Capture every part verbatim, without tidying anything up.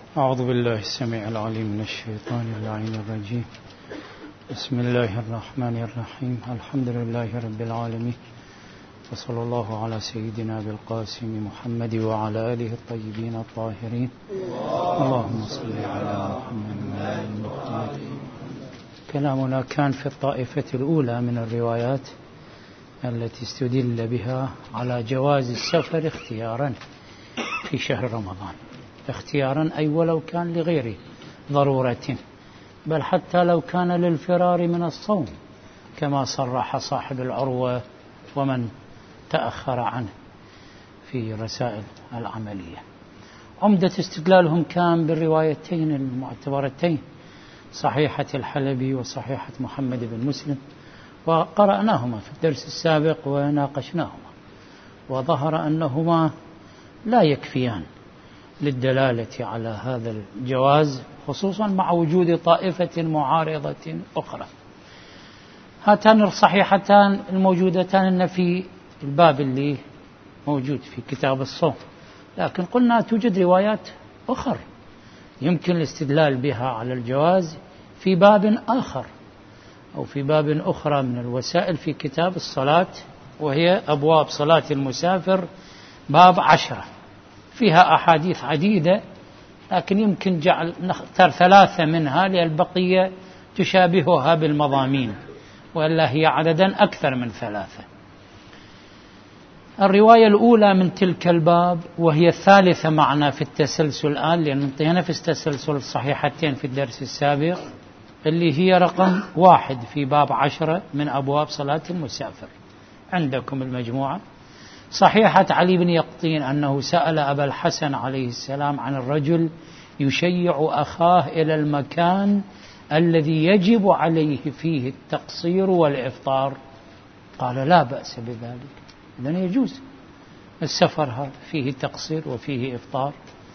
أعوذ بالله السميع العليم من الشيطان اللعين الرجيم. بسم الله الرحمن الرحيم. الحمد لله رب العالمين، وصلى الله على سيدنا بالقاسم محمد وعلى آله الطيبين الطاهرين. اللهم صل على محمد. كلامنا كان في الطائفة الأولى من الروايات التي استدل بها على جواز السفر اختيارا في شهر رمضان، اختيارا أي ولو كان لغير ضرورة، بل حتى لو كان للفرار من الصوم، كما صرح صاحب العروة ومن تأخر عنه في رسائل العملية. عمدة استدلالهم كان بالروايتين المعتبرتين، صحيحة الحلبي وصحيحة محمد بن مسلم، وقرأناهما في الدرس السابق وناقشناهما، وظهر أنهما لا يكفيان للدلالة على هذا الجواز، خصوصا مع وجود طائفة معارضة أخرى. هاتان الصحيحتان الموجودتان في الباب اللي موجود في كتاب الصوم، لكن قلنا توجد روايات أخرى يمكن الاستدلال بها على الجواز في باب آخر أو في باب أخرى من الوسائل في كتاب الصلاة، وهي أبواب صلاة المسافر باب عشرة، فيها أحاديث عديدة، لكن يمكن جعل نختار ثلاثة منها للبقية تشابهها بالمضامين، وإلا هي عددا أكثر من ثلاثة. الرواية الأولى من تلك الباب، وهي الثالثة معنا في التسلسل الآن، لأن انتهينا في التسلسل الصحيحتين في الدرس السابق، اللي هي رقم واحد في باب عشرة من أبواب صلاة المسافر. عندكم المجموعة. صحيحة علي بن يقطين أنه سأل أبا الحسن عليه السلام عن الرجل يشيع أخاه إلى المكان الذي يجب عليه فيه التقصير والإفطار، قال لا بأس بذلك، إذن يجوز السفر هذا فيه تقصير وفيه إفطار.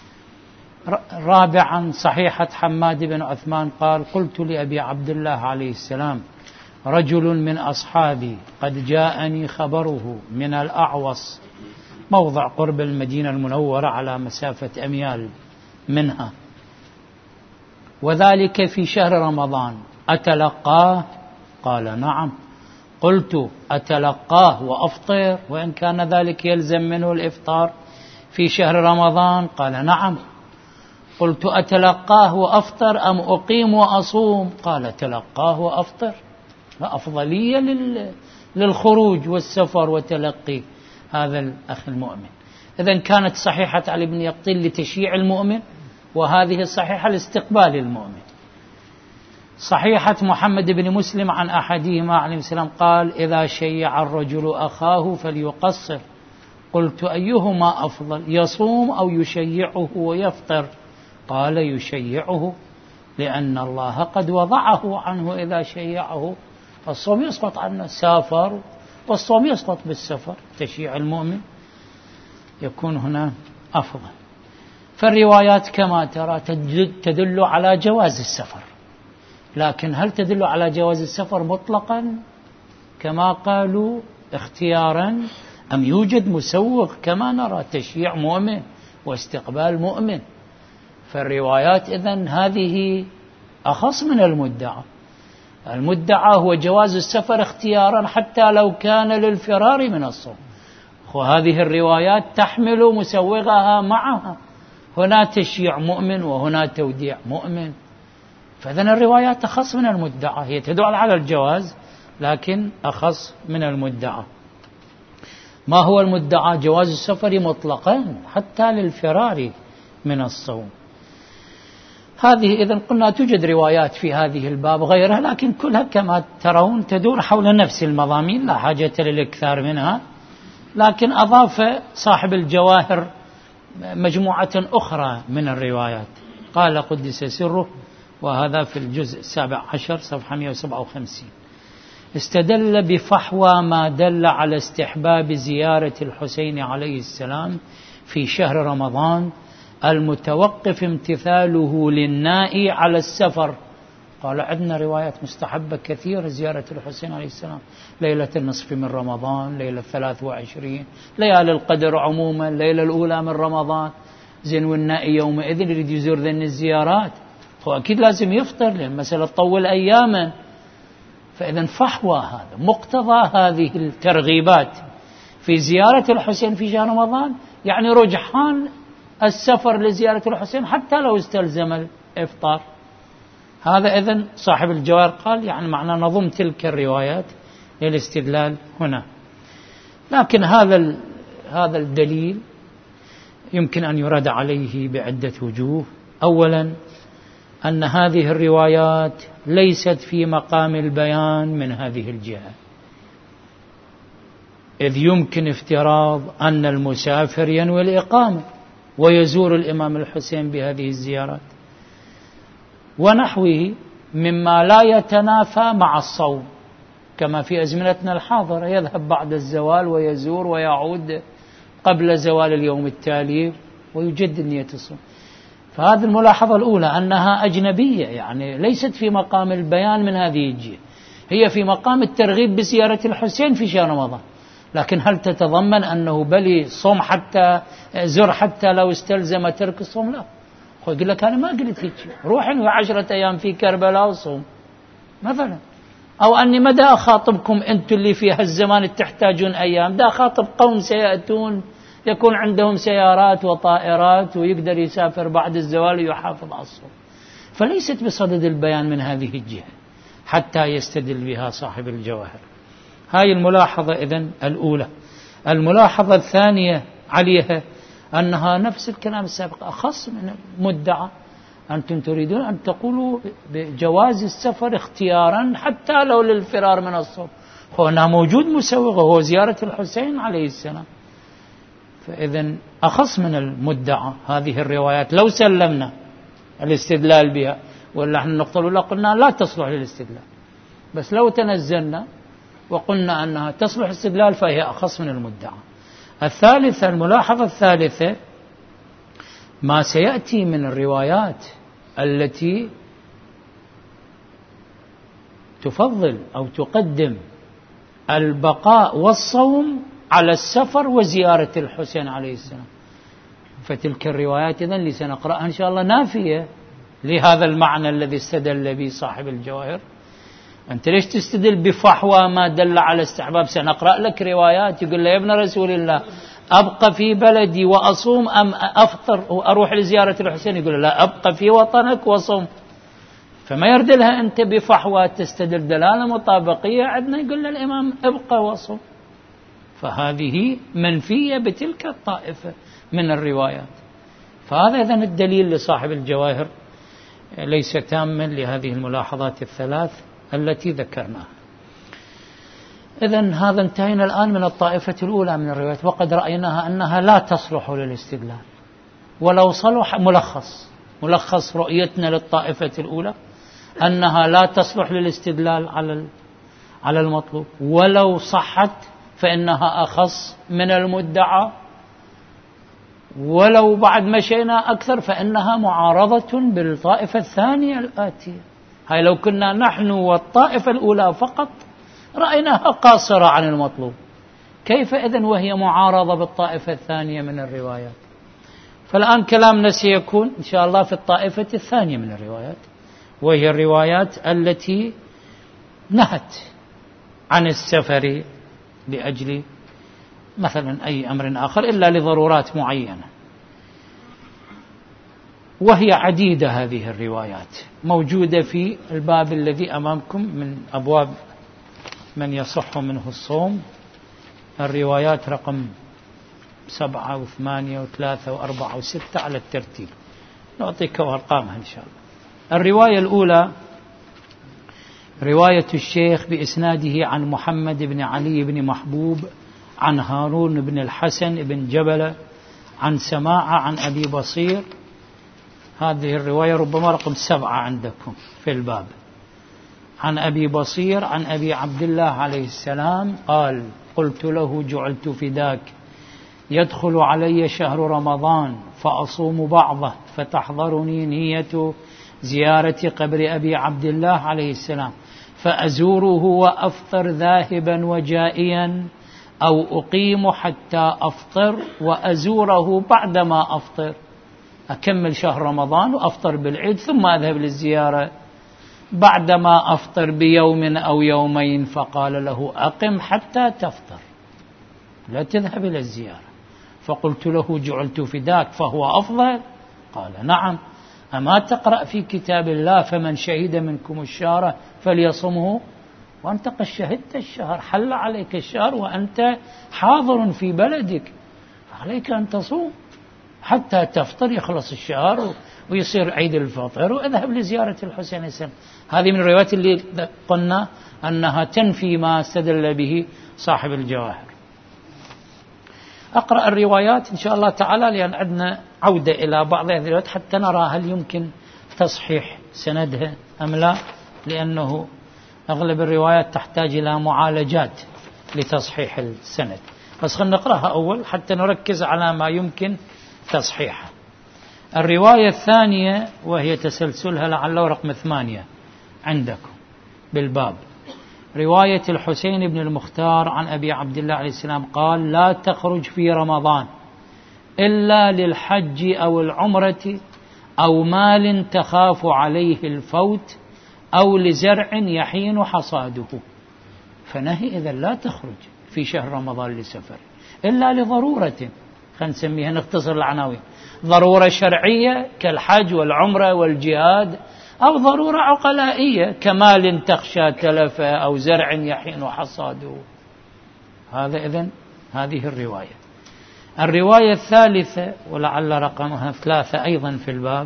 رابعا صحيحة حماد بن عثمان قال قلت لأبي عبد الله عليه السلام رجل من أصحابي قد جاءني خبره من الأعوص، موضع قرب المدينة المنورة على مسافة أميال منها، وذلك في شهر رمضان، أتلقاه؟ قال نعم. قلت أتلقاه وأفطر وإن كان ذلك يلزم منه الإفطار في شهر رمضان؟ قال نعم. قلت أتلقاه وأفطر أم أقيم وأصوم؟ قال تلقاه وأفطر، فأفضلية للخروج والسفر وتلقي هذا الأخ المؤمن. إذن كانت صحيحة علي بن يقطين لتشييع المؤمن، وهذه الصحيحة لاستقبال المؤمن. صحيحة محمد بن مسلم عن أحدهما عليه السلام قال إذا شيع الرجل أخاه فليقصر. قلت أيهما أفضل، يصوم أو يشيعه ويفطر؟ قال يشيعه، لأن الله قد وضعه عنه إذا شيعه، الصوم يسقط عنه، سافر والصوم يسقط بالسفر، تشييع المؤمن يكون هنا أفضل. فالروايات كما ترى تدل على جواز السفر، لكن هل تدل على جواز السفر مطلقا كما قالوا اختيارا، أم يوجد مسوغ كما نرى تشييع مؤمن واستقبال مؤمن؟ فالروايات إذن هذه أخص من المدعى. المدعى هو جواز السفر اختيارا حتى لو كان للفرار من الصوم، وهذه الروايات تحمل مسوغها معها، هنا تشييع مؤمن وهنا توديع مؤمن، فإذن الروايات أخص من المدعى، هي تدل على الجواز لكن أخص من المدعى. ما هو المدعى؟ جواز السفر مطلقا حتى للفرار من الصوم. هذه إذن قلنا توجد روايات في هذه الباب غيرها، لكن كلها كما ترون تدور حول نفس المضامين، لا حاجة للإكثار منها، لكن أضاف صاحب الجواهر مجموعة أخرى من الروايات. قال قدس سره، وهذا في الجزء السابع عشر صفحة مئة وسبعة وخمسين، استدل بفحوى ما دل على استحباب زيارة الحسين عليه السلام في شهر رمضان المتوقف امتثاله للنائي على السفر. قال عندنا روايات مستحبة كثيرة زيارة الحسين عليه السلام، ليلة النصف من رمضان، ليلة الثلاث وعشرين، ليالي القدر عموما، ليلة الأولى من رمضان، زين والنائي يومئذ يريد يزور ذن الزيارات، هو أكيد لازم يفطر لأن المسألة تطول أياما. فإذا فحوى هذا مقتضى هذه الترغيبات في زيارة الحسين في شهر رمضان، يعني رجحان السفر لزيارة الحسين حتى لو استلزم الإفطار. هذا إذن صاحب الجواهر قال يعني معنى نظم تلك الروايات للاستدلال هنا. لكن هذا هذا الدليل يمكن أن يرد عليه بعدة وجوه. أولا أن هذه الروايات ليست في مقام البيان من هذه الجهة، إذ يمكن افتراض أن المسافر ينوي الإقامة ويزور الإمام الحسين بهذه الزيارات ونحوه مما لا يتنافى مع الصوم، كما في أزمنتنا الحاضرة يذهب بعد الزوال ويزور ويعود قبل زوال اليوم التالي ويجدد نية الصوم. فهذه الملاحظة الأولى أنها أجنبية، يعني ليست في مقام البيان من هذه الجهة، هي في مقام الترغيب بزيارة الحسين في شهر رمضان. لكن هل تتضمن أنه بلي صوم حتى زر حتى لو استلزم ترك الصوم؟ لا، هو يقول لك أنا ما قلت هيك، روح انوي عشرة أيام في كربلاء وصوم مثلا، أو أني مدى أخاطبكم أنتم اللي في هالزمان تحتاجون أيام، دا أخاطب قوم سيأتون يكون عندهم سيارات وطائرات ويقدر يسافر بعد الزوال ويحافظ على الصوم. فليست بصدد البيان من هذه الجهة حتى يستدل بها صاحب الجواهر. هاي الملاحظة إذن الأولى. الملاحظة الثانية عليها أنها نفس الكلام السابق، أخص من المدعى. أنتم تريدون أن تقولوا بجواز السفر اختيارا حتى لو للفرار من الصوم، هنا موجود مسوغ هو زيارة الحسين عليه السلام. فإذن أخص من المدعى هذه الروايات لو سلمنا الاستدلال بها، ولا احنا النقطة الأولى قلنا لا تصلح للاستدلال، بس لو تنزلنا وقلنا أنها تصلح الاستدلال فهي أخص من المدعى. الثالثة، الملاحظة الثالثة، ما سيأتي من الروايات التي تفضل أو تقدم البقاء والصوم على السفر وزيارة الحسين عليه السلام، فتلك الروايات إذن اللي سنقرأها إن شاء الله نافية لهذا المعنى الذي استدل به صاحب الجواهر. أنت ليش تستدل بفحوى ما دل على استحباب؟ سنقرأ لك روايات يقول له يا ابن رسول الله أبقى في بلدي وأصوم أم أفطر وأروح لزيارة الحسين؟ يقول لا، أبقى في وطنك وصوم. فما يردلها أنت بفحوى تستدل دلالة مطابقية، عندنا يقول الإمام ابقى وصوم. فهذه منفية بتلك الطائفة من الروايات. فهذا إذن الدليل لصاحب الجواهر ليس تاما لهذه الملاحظات الثلاث التي ذكرناها. إذن هذا انتهينا الآن من الطائفة الأولى من الروايات، وقد رأيناها أنها لا تصلح للاستدلال. ولو صلح ملخص ملخص رؤيتنا للطائفة الأولى أنها لا تصلح للاستدلال على على المطلوب، ولو صحت فإنها أخص من المدعى، ولو بعد مشينا أكثر فإنها معارضة بالطائفة الثانية الآتية. هاي لو كنا نحن والطائفة الأولى فقط رأيناها قاصرة عن المطلوب، كيف إذن وهي معارضة بالطائفة الثانية من الروايات؟ فالآن كلامنا سيكون إن شاء الله في الطائفة الثانية من الروايات، وهي الروايات التي نهت عن السفر لأجل مثلا أي أمر آخر إلا لضرورات معينة. وهي عديدة هذه الروايات، موجودة في الباب الذي أمامكم من أبواب من يصح منه الصوم، الروايات رقم سبعة وثمانية وثلاثة وأربعة وستة على الترتيب، نعطيك أرقامها إن شاء الله. الرواية الأولى رواية الشيخ بإسناده عن محمد بن علي بن محبوب عن هارون بن الحسن بن جبل عن سماعة عن أبي بصير. هذه الرواية ربما رقم سبعة عندكم في الباب. عن أبي بصير عن أبي عبد الله عليه السلام قال: قلت له جعلت فداك، يدخل علي شهر رمضان فأصوم بعضه فتحضرني نية زيارة قبر أبي عبد الله عليه السلام فأزوره وأفطر ذاهبا وجائيا، أو أقيم حتى أفطر وأزوره بعدما أفطر. أكمل شهر رمضان وأفطر بالعيد ثم أذهب للزيارة. بعدما أفطر بيوم أو يومين فقال له أقم حتى تفطر لا تذهب إلى الزيارة. فقلت له جعلت فداك فهو أفضل؟ قال نعم. أما تقرأ في كتاب الله فمن شهد منكم الشهر فليصمه، وأنت قد شهدت الشهر، حل عليك الشهر وأنت حاضر في بلدك، فعليك أن تصوم حتى تفطر يخلص الشهر ويصير عيد الفطر وأذهب لزيارة الحسين السلام. هذه من الروايات اللي قلنا أنها تنفي ما استدل به صاحب الجواهر. أقرأ الروايات إن شاء الله تعالى لأن عندنا عودة إلى بعض هذه الروايات حتى نرى هل يمكن تصحيح سندها أم لا، لأنه أغلب الروايات تحتاج إلى معالجات لتصحيح السند. بس خلنا نقرأها أول حتى نركز على ما يمكن تصحيحه. الرواية الثانية وهي تسلسلها لعله رقم ثمانية عندكم بالباب، رواية الحسين بن المختار عن أبي عبد الله عليه السلام قال: لا تخرج في رمضان إلا للحج أو العمرة أو مال تخاف عليه الفوت أو لزرع يحين حصاده. فنهي إذا لا تخرج في شهر رمضان لسفر إلا لضرورة، خلينا نسميها نختصر العناوين، ضرورة شرعية كالحج والعمرة والجهاد، أو ضرورة عقلائية كمال تخشى تلفه أو زرع يحين حصاده. هذا إذن هذه الرواية. الرواية الثالثة ولعل رقمها ثلاثة أيضا في الباب،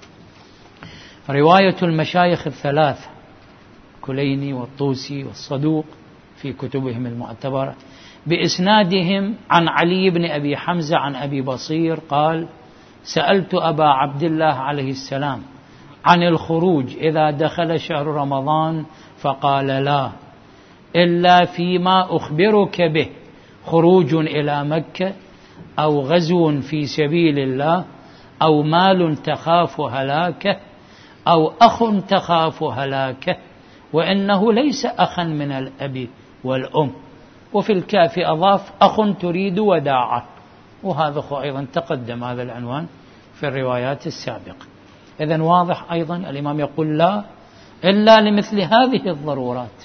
رواية المشايخ الثلاثة كليني والطوسي والصدوق في كتبهم المعتبرة بإسنادهم عن علي بن أبي حمزة عن أبي بصير قال: سألت أبا عبد الله عليه السلام عن الخروج إذا دخل شهر رمضان فقال: لا، إلا فيما أخبرك به، خروج إلى مكة أو غزو في سبيل الله أو مال تخاف هلاكه أو أخ تخاف هلاكه، وإنه ليس أخا من الأب والأم. وفي الكاف أضاف: أخ تريد وداعه، وهذا أخو أيضا تقدم هذا العنوان في الروايات السابقة. إذن واضح أيضا الإمام يقول لا إلا لمثل هذه الضرورات.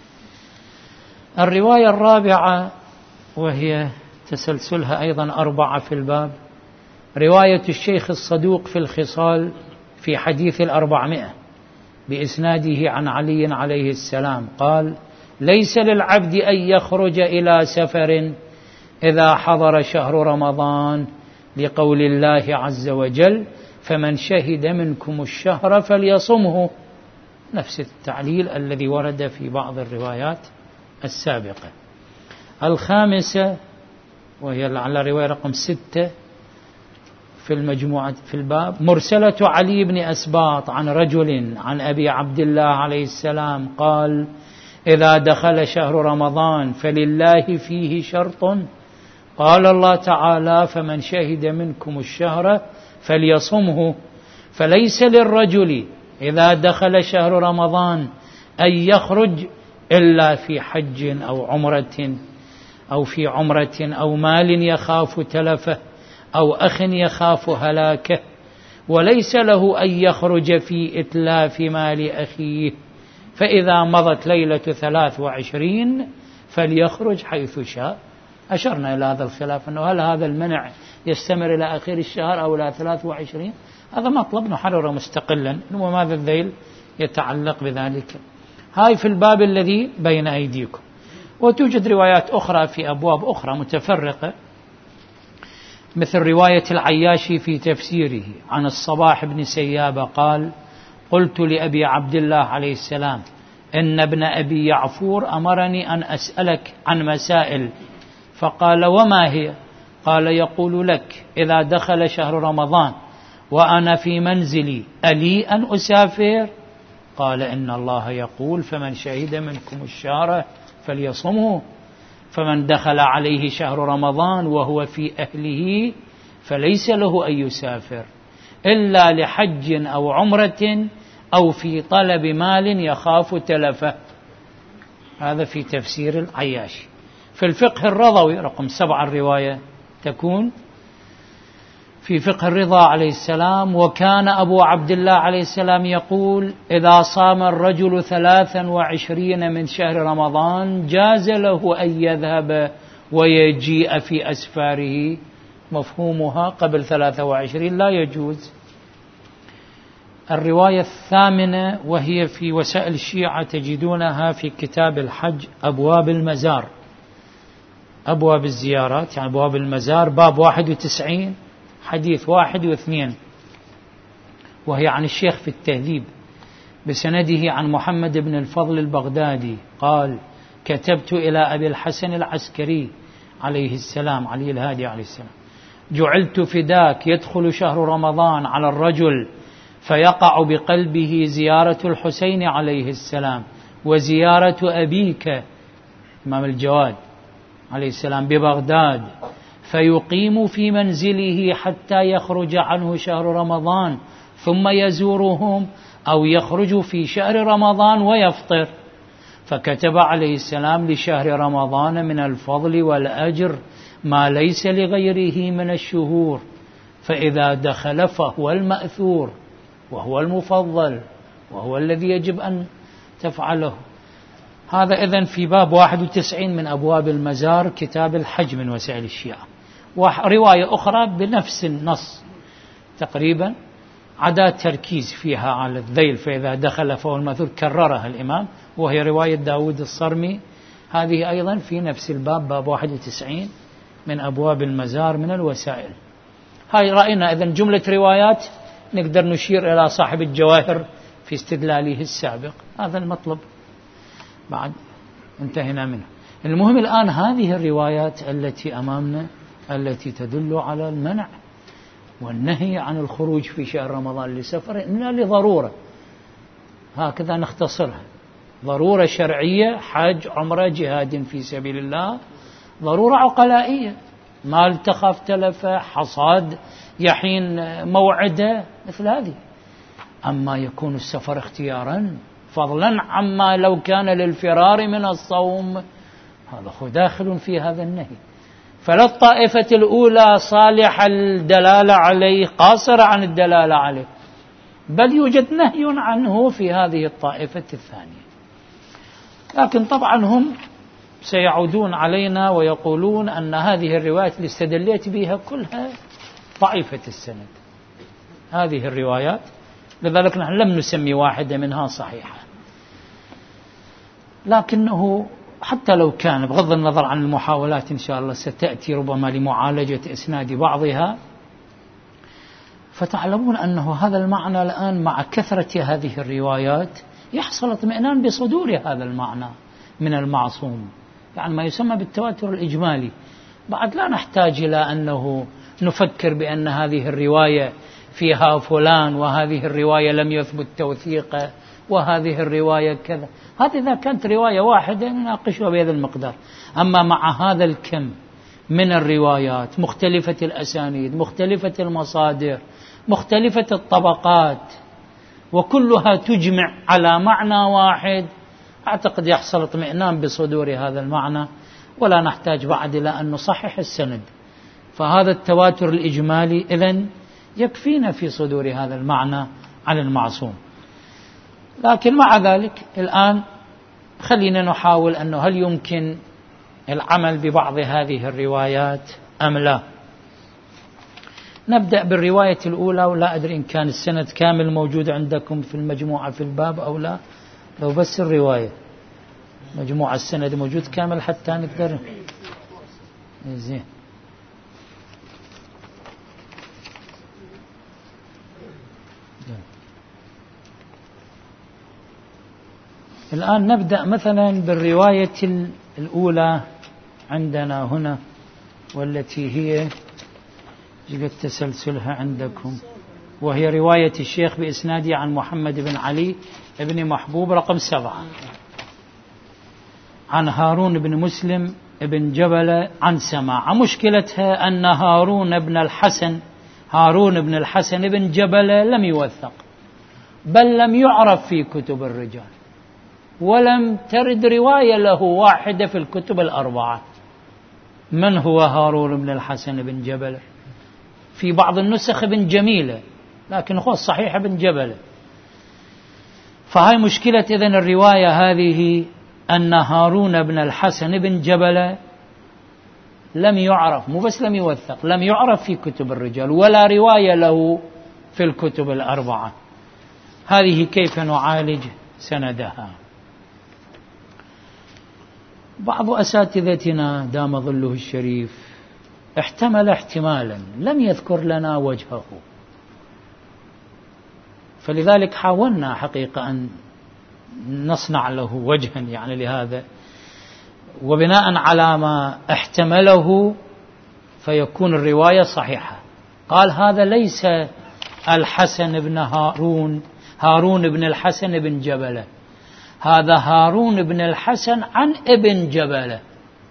الرواية الرابعة وهي تسلسلها أيضا أربعة في الباب، رواية الشيخ الصدوق في الخصال في حديث الأربعمائة بإسناده عن علي عليه السلام قال: ليس للعبد أن يخرج إلى سفر إذا حضر شهر رمضان، لقول الله عز وجل: فمن شهد منكم الشهر فليصمه، نفس التعليل الذي ورد في بعض الروايات السابقة. الخامسة وهي على رواية رقم ستة في المجموعة في الباب، مرسلة علي بن أسباط عن رجل عن أبي عبد الله عليه السلام قال: إذا دخل شهر رمضان فلله فيه شرط، قال الله تعالى: فمن شهد منكم الشهر فليصمه، فليس للرجل إذا دخل شهر رمضان أن يخرج إلا في حج أو عمرة أو في عمرة أو مال يخاف تلفه أو أخ يخاف هلاكه، وليس له أن يخرج في إتلاف مال أخيه، فإذا مضت ليلة ثلاث وعشرين فليخرج حيث شاء. أشرنا إلى هذا الخلاف أنه هل هذا المنع يستمر إلى آخر الشهر أو إلى ثلاث وعشرين، هذا مطلب نحرره مستقلا، وماذا الذيل يتعلق بذلك. هاي في الباب الذي بين أيديكم. وتوجد روايات أخرى في أبواب أخرى متفرقة، مثل رواية العياشي في تفسيره عن الصباح بن سيابة قال: قلت لأبي عبد الله عليه السلام: إن ابن أبي يعفور أمرني أن أسألك عن مسائل، فقال: وما هي؟ قال: يقول لك إذا دخل شهر رمضان وأنا في منزلي ألي أن أسافر؟ قال: إن الله يقول: فمن شهد منكم الشهر فليصمه، فمن دخل عليه شهر رمضان وهو في أهله فليس له أن يسافر إلا لحج أو عمرة أو في طلب مال يخاف تلفه. هذا في تفسير العياشي. في الفقه الرضوي رقم سبعة الرواية تكون في فقه الرضا عليه السلام: وكان أبو عبد الله عليه السلام يقول: إذا صام الرجل ثلاثا وعشرين من شهر رمضان جاز له أن يذهب ويجيء في أسفاره. مفهومها قبل ثلاثة وعشرين لا يجوز. الرواية الثامنة وهي في وسائل الشيعة، تجدونها في كتاب الحج أبواب المزار، أبواب الزيارات يعني أبواب المزار، باب واحد وتسعين حديث واحد واثنين، وهي عن الشيخ في التهذيب بسنده عن محمد بن الفضل البغدادي قال: كتبت إلى أبي الحسن العسكري عليه السلام، علي الهادي عليه السلام: جعلت فداك يدخل شهر رمضان على الرجل فيقع بقلبه زيارة الحسين عليه السلام وزيارة أبيك إمام الجواد عليه السلام ببغداد، فيقيم في منزله حتى يخرج عنه شهر رمضان ثم يزورهم، أو يخرج في شهر رمضان ويفطر. فكتب عليه السلام: لشهر رمضان من الفضل والأجر ما ليس لغيره من الشهور، فإذا دخل فهو المأثور وهو المفضل وهو الذي يجب أن تفعله. هذا إذن في باب واحد وتسعين من أبواب المزار، كتاب الحج من وسائل الشيعة. ورواية أخرى بنفس النص تقريبا، عدا تركيز فيها على الذيل، فإذا دخل فهو المأثور، كررها الإمام، وهي رواية داود الصرمي، هذه أيضا في نفس الباب، باب واحد وتسعين من أبواب المزار من الوسائل. هاي رأينا إذن جملة روايات نقدر نشير إلى صاحب الجواهر في استدلاله السابق. هذا المطلب بعد انتهينا منه. المهم الآن هذه الروايات التي أمامنا التي تدل على المنع والنهي عن الخروج في شهر رمضان لسفر إلا لضرورة، هكذا نختصرها: ضرورة شرعية، حج، عمرة، جهاد في سبيل الله، ضرورة عقلائية، مال تخاف تلفه، حصاد يحين موعده، مثل هذه. أما يكون السفر اختيارا فضلا عما لو كان للفرار من الصوم، هذا هو داخل في هذا النهي. فلا الطائفة الأولى صالح الدلالة عليه، قاصرة عن الدلالة عليه، بل يوجد نهي عنه في هذه الطائفة الثانية. لكن طبعا هم سيعودون علينا ويقولون أن هذه الروايات اللي استدليت بها كلها ضعيفة السند، هذه الروايات، لذلك نحن لم نسمي واحدة منها صحيحة. لكنه حتى لو كان، بغض النظر عن المحاولات إن شاء الله ستأتي ربما لمعالجة إسناد بعضها، فتعلمون أنه هذا المعنى الآن مع كثرة هذه الروايات يحصل اطمئنان بصدور هذا المعنى من المعصوم، يعني ما يسمى بالتواتر الإجمالي. بعد لا نحتاج إلى أنه نفكر بأن هذه الرواية فيها فلان وهذه الرواية لم يثبت توثيقه وهذه الرواية كذا. هذه إذا كانت رواية واحدة نناقشها بهذا المقدار. أما مع هذا الكم من الروايات، مختلفة الأسانيد، مختلفة المصادر، مختلفة الطبقات، وكلها تجمع على معنى واحد، أعتقد يحصل اطمئنان بصدور هذا المعنى، ولا نحتاج بعد إلى أن نصحح السند. فهذا التواتر الإجمالي إذن يكفينا في صدور هذا المعنى عن المعصوم. لكن مع ذلك الآن خلينا نحاول أنه هل يمكن العمل ببعض هذه الروايات أم لا. نبدأ بالرواية الأولى، ولا أدري إن كان السند كامل موجود عندكم في المجموعة في الباب أو لا. لو بس الرواية مجموعة السند موجود كامل حتى نقدر زين. الآن نبدأ مثلا بالرواية الأولى عندنا هنا، والتي هي جبت تسلسلها عندكم، وهي رواية الشيخ بإسناده عن محمد بن علي بن محبوب رقم سبعة، عن هارون بن مسلم بن جبل عن سماع. مشكلتها أن هارون بن الحسن هارون بن الحسن بن جبل لم يوثق، بل لم يعرف في كتب الرجال، ولم ترد رواية له واحدة في الكتب الأربعة. من هو هارون بن الحسن بن جبل؟ في بعض النسخ ابن جميلة، لكن هو الصحيح ابن جبلة. فهاي مشكلة إذن الرواية هذه، أن هارون بن الحسن بن جبلة لم يعرف، مو بس لم يوثق، لم يعرف في كتب الرجال ولا رواية له في الكتب الأربعة. هذه كيف نعالج سندها؟ بعض أساتذتنا دام ظله الشريف احتمل احتمالا لم يذكر لنا وجهه، فلذلك حاولنا حقيقة أن نصنع له وجها يعني لهذا، وبناء على ما احتمله فيكون الرواية صحيحة. قال هذا ليس الحسن بن هارون هارون بن الحسن بن جبلة، هذا هارون بن الحسن عن ابن جبلة.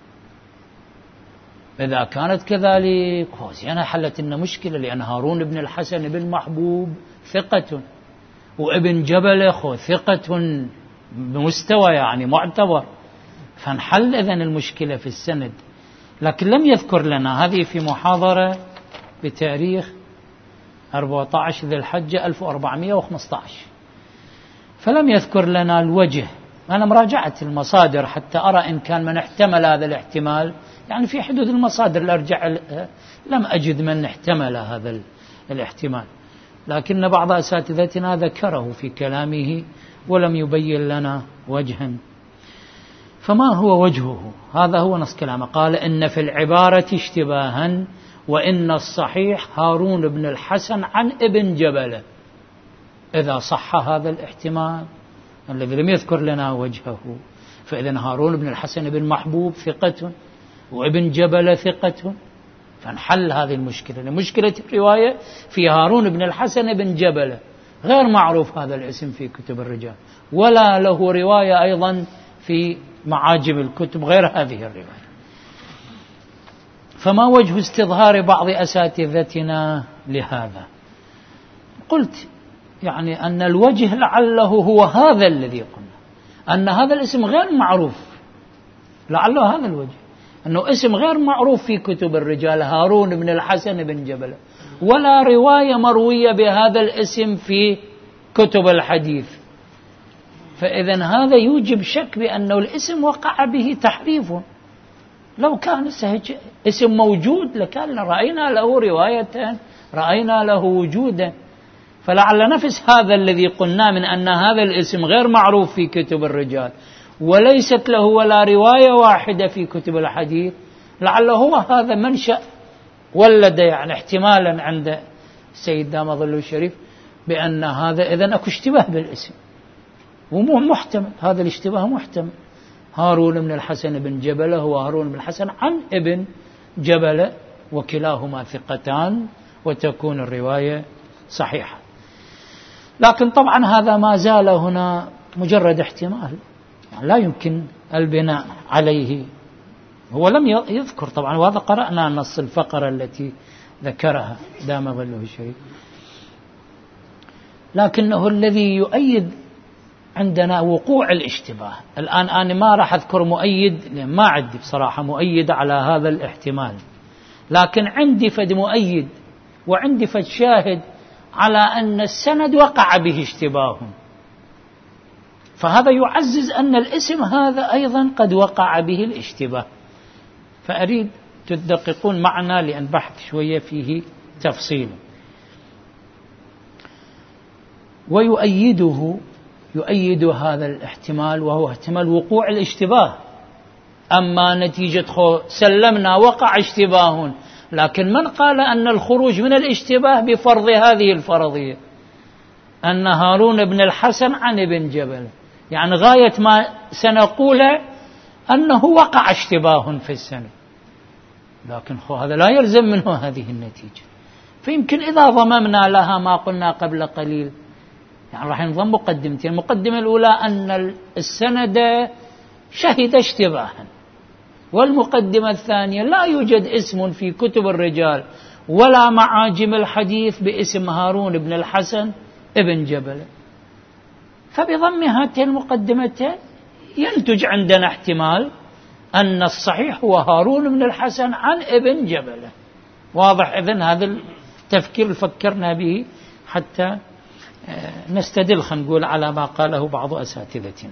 إذا كانت كذلك أنا حلت لنا مشكلة، لأن هارون بن الحسن بن محبوب ثقة، وابن جبلة خو ثقة بمستوى يعني معتبر، فنحل إذن المشكلة في السند. لكن لم يذكر لنا هذه في محاضرة بتاريخ أربعة عشر ذي الحجة ألف وأربعمائة وخمسة عشر، فلم يذكر لنا الوجه. أنا مراجعة المصادر حتى أرى إن كان من احتمل هذا الاحتمال، يعني في حدود المصادر الأرجع لم أجد من احتمل هذا الاحتمال، لكن بعض أساتذتنا ذكره في كلامه ولم يبين لنا وجها. فما هو وجهه؟ هذا هو نص كلامه. قال إن في العبارة اشتباها، وإن الصحيح هارون بن الحسن عن ابن جبلة. إذا صح هذا الاحتمال الذي لم يذكر لنا وجهه، فإذن هارون بن الحسن بن محبوب ثقة وابن جبلة ثقة، فنحل هذه المشكلة. مشكلة الرواية في هارون بن الحسن بن جبلة، غير معروف هذا الاسم في كتب الرجال، ولا له رواية أيضا في معاجم الكتب غير هذه الرواية. فما وجه استظهار بعض أساتذتنا لهذا؟ قلت يعني أن الوجه لعله هو هذا الذي قلنا، أن هذا الاسم غير معروف، لعله هذا الوجه، أنه اسم غير معروف في كتب الرجال هارون بن الحسن بن جبلة، ولا رواية مروية بهذا الاسم في كتب الحديث. فإذن هذا يوجب شك بأنه الاسم وقع به تحريف. لو كان اسم موجود لكان رأينا له رواية، رأينا له وجودا. فلعل نفس هذا الذي قلنا من أن هذا الاسم غير معروف في كتب الرجال وليست له ولا رواية واحدة في كتب الحديث، لعل هو هذا منشأ ولد يعني احتمالا عند السيد دام ظله الشريف بأن هذا إذن أكو اشتباه بالاسم، ومو محتمل، هذا الاشتباه محتمل. هارون بن الحسن بن جبلة هو هارون بن الحسن عن ابن جبلة، وكلاهما ثقتان، وتكون الرواية صحيحة. لكن طبعا هذا ما زال هنا مجرد احتمال، يعني لا يمكن البناء عليه. هو لم يذكر طبعا، وهذا قرأنا نص الفقرة التي ذكرها دام ظله الشريف، لكنه الذي يؤيد عندنا وقوع الاشتباه. الآن أنا ما راح أذكر مؤيد لأن ما عندي بصراحة مؤيد على هذا الاحتمال، لكن عندي فد مؤيد وعندي فد شاهد على أن السند وقع به اشتباه، فهذا يعزز أن الاسم هذا أيضا قد وقع به الاشتباه. فأريد تدققون معنا لأن بحث شوية فيه تفصيل. ويؤيده يؤيد هذا الاحتمال وهو احتمال وقوع الاشتباه. أما نتيجة سلمنا وقع اشتباه، لكن من قال أن الخروج من الاشتباه بفرض هذه الفرضية أن هارون بن الحسن عن ابن جبل، يعني غاية ما سنقوله أنه وقع اشتباه في السنة، لكن هذا لا يلزم منه هذه النتيجة. فيمكن إذا ضممنا لها ما قلنا قبل قليل، يعني راح نضم مقدمتين. المقدمة الأولى أن السند شهد اشتباها، والمقدمة الثانية لا يوجد اسم في كتب الرجال ولا معاجم الحديث باسم هارون بن الحسن ابن جبل. فبضم هاتين المقدمتين ينتج عندنا احتمال أن الصحيح هو هارون بن الحسن عن ابن جبل. واضح إذن هذا تفكير فكرنا به حتى نستدل خلينا نقول على ما قاله بعض أساتذتنا.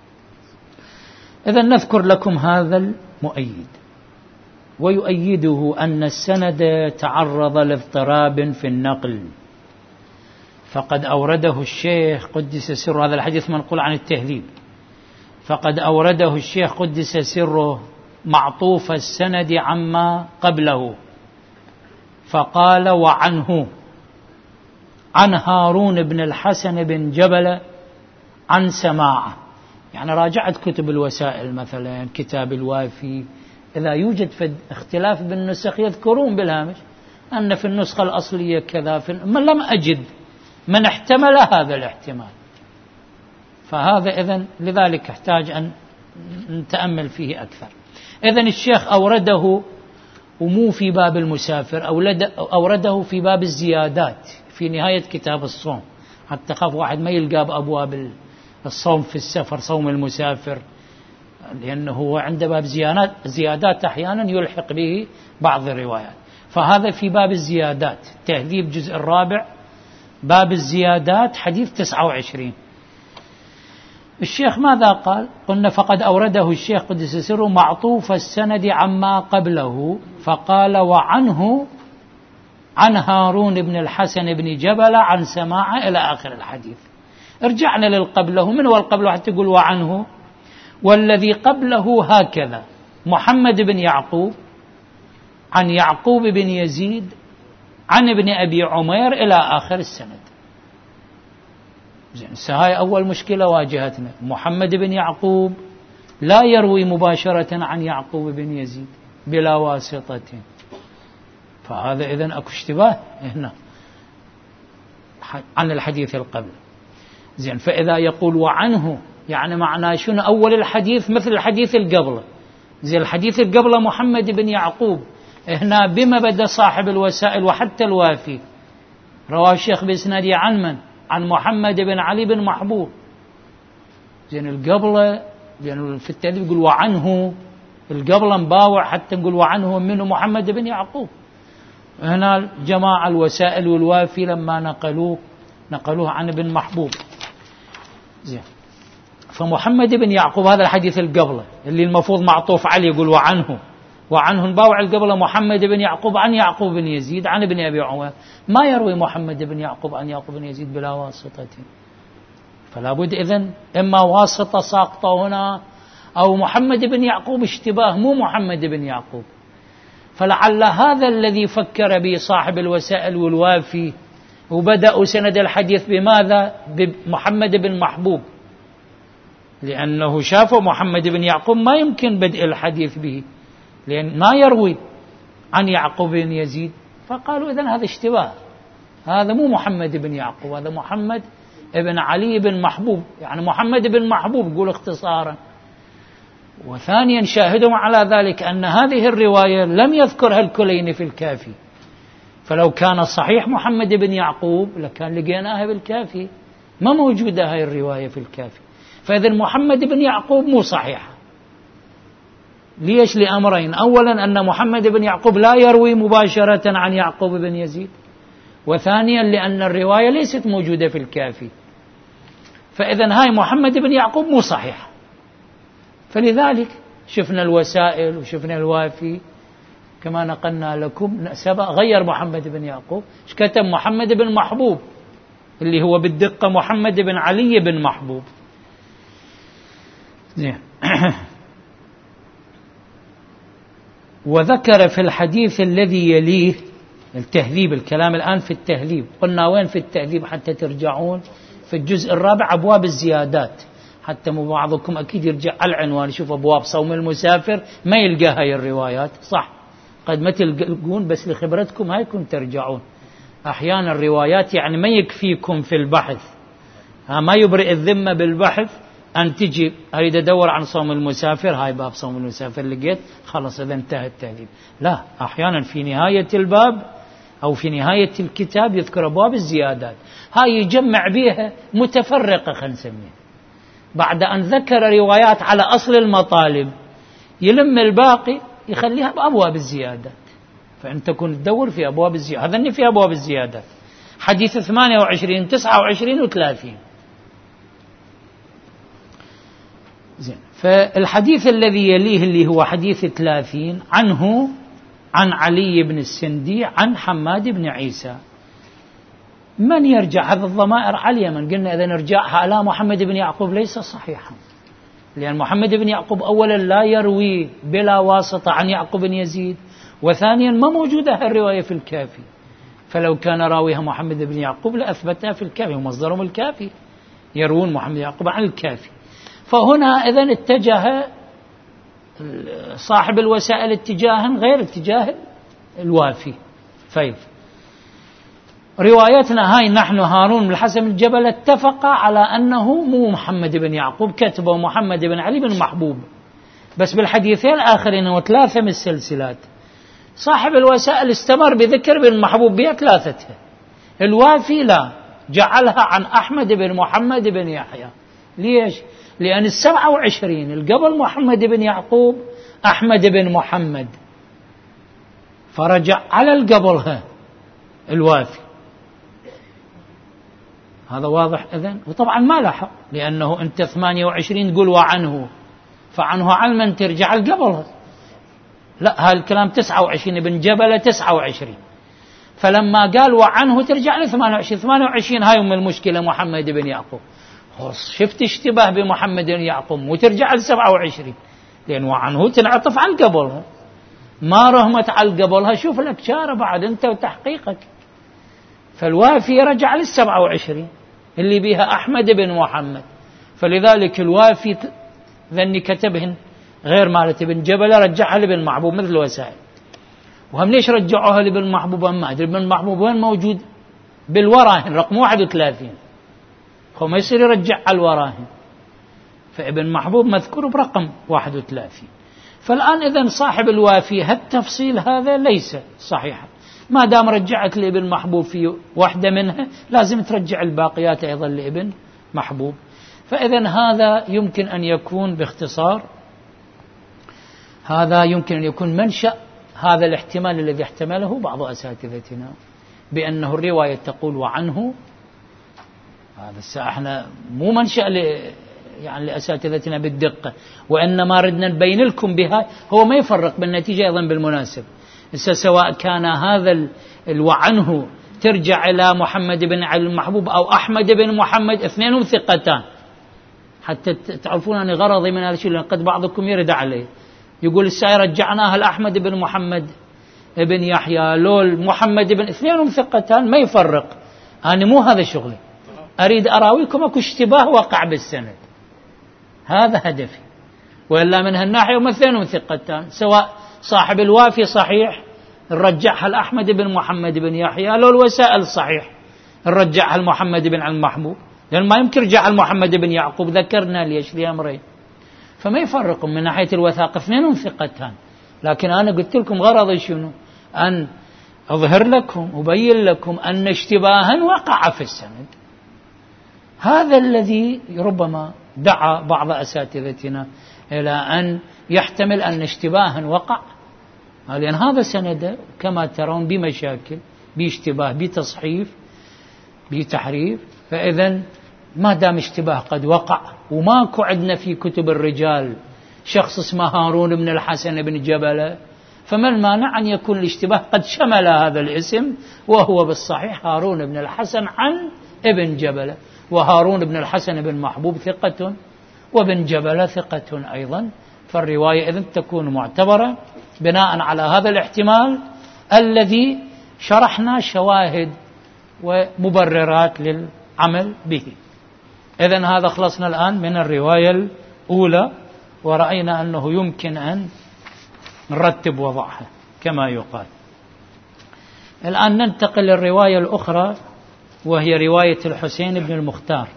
إذن نذكر لكم هذا المؤيد، ويؤيده أن السند تعرض لاضطراب في النقل، فقد أورده الشيخ قدس سره، هذا الحديث منقول عن التهذيب، فقد أورده الشيخ قدس سره معطوف السند عما قبله، فقال وعنه عن هارون بن الحسن بن جبل عن سماعة. يعني راجعت كتب الوسائل مثلا كتاب الوافي، إذا يوجد في اختلاف بالنسخ يذكرون بالهامش أن في النسخة الأصلية كذا، في من لم أجد من احتمل هذا الاحتمال، فهذا إذن لذلك يحتاج أن نتأمل فيه أكثر. إذن الشيخ أورده ومو في باب المسافر، أورده في باب الزيادات في نهاية كتاب الصوم، حتى خاف واحد ما يلقى بأبواب الصوم في السفر، صوم المسافر، لأنه هو عند باب زيادات, زيادات أحيانا يلحق به بعض الروايات، فهذا في باب الزيادات، تهذيب جزء الرابع باب الزيادات حديث تسعة وعشرين. الشيخ ماذا قال؟ قلنا فقد أورده الشيخ قدس سره معطوف السند عما قبله، فقال وعنه عن هارون بن الحسن بن جبل عن سماعة إلى آخر الحديث. ارجعنا للقبله، من هو القبله حتى تقول وعنه؟ والذي قبله هكذا محمد بن يعقوب عن يعقوب بن يزيد عن ابن أبي عمير إلى آخر السند. زين، هاي أول مشكلة واجهتنا، محمد بن يعقوب لا يروي مباشرة عن يعقوب بن يزيد بلا واسطة، فهذا إذن أكو اشتباه هنا عن الحديث القبل. زين، فإذا يقول وعنه يعني معناه شنو؟ أول الحديث مثل الحديث القبله. زين، الحديث القبله محمد بن يعقوب، هنا بما بدأ صاحب الوسائل وحتى الوافي رواه الشيخ بإسناده عن من؟ عن محمد بن علي بن محبوب. زين، القبله يعني في التأديب يقول وعنه، القبله مباوع حتى نقول وعنه منه محمد بن يعقوب. هنا جماعة الوسائل والوافي لما نقلوه نقلوه عن ابن محبوب. زين، فمحمد بن يعقوب هذا الحديث القبله اللي المفروض معطوف عليه، يقول وعنه، وعنه نباوع القبله محمد بن يعقوب عن يعقوب بن يزيد عن ابن أبي عمير، ما يروي محمد بن يعقوب عن يعقوب بن يزيد بلا واسطة، فلا بد إذن إما واسطة ساقطة هنا أو محمد بن يعقوب اشتباه مو محمد بن يعقوب. فلعل هذا الذي فكر به صاحب الوسائل والوافي، وبدأوا سند الحديث بماذا؟ بمحمد بن محبوب، لأنه شافوا محمد بن يعقوب ما يمكن بدء الحديث به لأن ما يروي عن يعقوب بن يزيد، فقالوا إذن هذا اشتباه، هذا مو محمد بن يعقوب، هذا محمد بن علي بن محبوب، يعني محمد بن محبوب قول اختصارا. وثانيا شاهدهم على ذلك أن هذه الرواية لم يذكرها الكليني في الكافي، فلو كان صحيح محمد بن يعقوب لكان لقيناها بالكافي، ما موجودة هاي الرواية في الكافي. فإذا محمد بن يعقوب مو صحيح. ليش؟ لأمرين، أولا أن محمد بن يعقوب لا يروي مباشرة عن يعقوب بن يزيد، وثانيا لأن الرواية ليست موجودة في الكافي، فإذا هاي محمد بن يعقوب مو صحيح. فلذلك شفنا الوسائل وشفنا الوافي كما نقلنا لكم سبق غير محمد بن يعقوب، كتب محمد بن محبوب اللي هو بالدقة محمد بن علي بن محبوب. زين. وذكر في الحديث الذي يليه التهذيب، الكلام الآن في التهذيب، قلنا وين في التهذيب حتى ترجعون في الجزء الرابع أبواب الزيادات، حتى بعضكم أكيد يرجع على العنوان يشوف أبواب صوم المسافر ما يلقى هاي الروايات، صح قد ما تلقون، بس لخبرتكم هايكم ترجعون. أحيانا الروايات يعني ما يكفيكم في البحث، ما يبرئ الذمة بالبحث أن تجي أريد أدور عن صوم المسافر، هاي باب صوم المسافر لقيت خلص إذا انتهى التهذيب. لا، أحيانا في نهاية الباب أو في نهاية الكتاب يذكر أبواب الزيادات، هاي يجمع بها متفرقة خلينا نسميها، بعد أن ذكر روايات على أصل المطالب يلم الباقي يخليها بأبواب الزيادات. فأنت كنت تدور في أبواب الزيادة، هذا في أبواب الزيادة حديث ثمانية وعشرين تسعة وعشرين وثلاثين. زين. فالحديث الذي يليه اللي هو حديث ثلاثين عنه عن علي بن السندي عن حماد بن عيسى. من يرجع هذا الضمائر على اليمن؟ قلنا إذا نرجعها إلى محمد بن يعقوب ليس صحيحا، لأن محمد بن يعقوب أولا لا يروي بلا واسطة عن يعقوب بن يزيد، وثانيا ما موجودة الرواية في الكافي، فلو كان راويها محمد بن يعقوب لأثبتها في الكافي ومصدرهم الكافي، يروون محمد بن يعقوب عن الكافي. فهنا إذن اتجه صاحب الوسائل اتجاها غير اتجاه الوافي. فيف روايتنا هاي نحن هارون بن الحسن الجبل اتفق على أنه مو محمد بن يعقوب، كتبه محمد بن علي بن محبوب، بس بالحديثين الآخرين وثلاثة من السلسلات صاحب الوسائل استمر بذكر بن محبوب بها ثلاثتها، الوافي لا، جعلها عن أحمد بن محمد بن يحيى. ليش؟ لأن السبعة وعشرين القبل محمد بن يعقوب أحمد بن محمد، فرجع على القبلها الوافي. هذا واضح إذن؟ وطبعا ما لحق، لأنه أنت ثمانية وعشرين تقول وعنه، فعنه علما ترجع القبلها، لا هالكلام تسعة وعشرين ابن جبل تسعة وعشرين، فلما قال وعنه ترجع ل ثمانية وعشرين. ثمانية وعشرين هاي أم المشكلة محمد بن يعقوب، شفت اشتباه بمحمد بن يعقوب وترجع ل سبعة وعشرين، لأن وعنه تنعطف على قبلها، ما رهمت على قبلها. شوف لك شارة بعد أنت وتحقيقك. فالوافي رجع للسبعة وعشرين اللي بيها أحمد بن محمد، فلذلك الوافي ذني كتبهن غير مالت ابن جبل رجعها لابن محبوب مثل الوسائل. وهم ليش رجعوها لابن محبوب؟ ما أدري. ابن محبوب وين موجود؟ بالوراهن رقم واحد وثلاثين، هو ما يصير يرجع على الوراهن، فابن محبوب مذكور برقم واحد وثلاثين. فالآن إذن صاحب الوافي هالتفصيل هذا ليس صحيحا، ما دام رجعت لابن محبوب في واحدة منها لازم ترجع الباقيات أيضا لابن محبوب. فإذن هذا يمكن أن يكون باختصار، هذا يمكن أن يكون منشأ هذا الاحتمال الذي احتمله بعض أساتذتنا بأنه الرواية تقول وعنه. هذا احنا مو منشأ يعني لأساتذتنا بالدقة، وإنما ردنا نبين لكم بها. هو ما يفرق بالنتيجة أيضا بالمناسب، سواء كان هذا الوعنه ترجع إلى محمد بن علي المحبوب أو أحمد بن محمد، اثنينهم ثقتان، حتى تعرفون أن غرضي من هذا الشيء، لأن قد بعضكم يرد عليه يقول الساعة رجعناها لأحمد بن محمد بن يحيى لول محمد بن، اثنينهم ثقتان ما يفرق. أنا مو هذا شغلي، أريد أراويكم أكو اشتباه وقع بالسند، هذا هدفي. وإلا من هالناحية وما اثنينهم ثقتان، سواء صاحب الوافي صحيح نرجعها لأحمد بن محمد بن يحيى لو الوسائل صحيح نرجعها لمحمد بن المحبوب، لأن ما يمكن رجعها لمحمد بن يعقوب، ذكرنا ليش لأمرين. فما يفرقون من ناحية الوثاقة، اثنينهم ثقتان. لكن أنا قلت لكم غرضي شنو؟ أن أظهر لكم وبين لكم أن اشتباها وقع في السند. هذا الذي ربما دعا بعض أساتذتنا إلى أن يحتمل أن اشتباها وقع، لأن هذا سند كما ترون بمشاكل، باشتباه، بتصحيف، بتحريف. فإذن ما دام اشتباه قد وقع، وماكو عندنا في كتب الرجال شخص اسمه هارون بن الحسن بن جبل، فما المانع أن يكون الاشتباه قد شمل هذا الاسم، وهو بالصحيح هارون بن الحسن عن ابن جبل، وهارون بن الحسن بن محبوب ثقة، وابن جبل ثقة أيضا. فالرواية إذن تكون معتبرة بناء على هذا الاحتمال الذي شرحنا شواهد ومبررات للعمل به. إذن هذا خلصنا الآن من الرواية الأولى، ورأينا أنه يمكن أن نرتب وضعها كما يقال. الآن ننتقل للرواية الأخرى، وهي رواية الحسين بن المختار،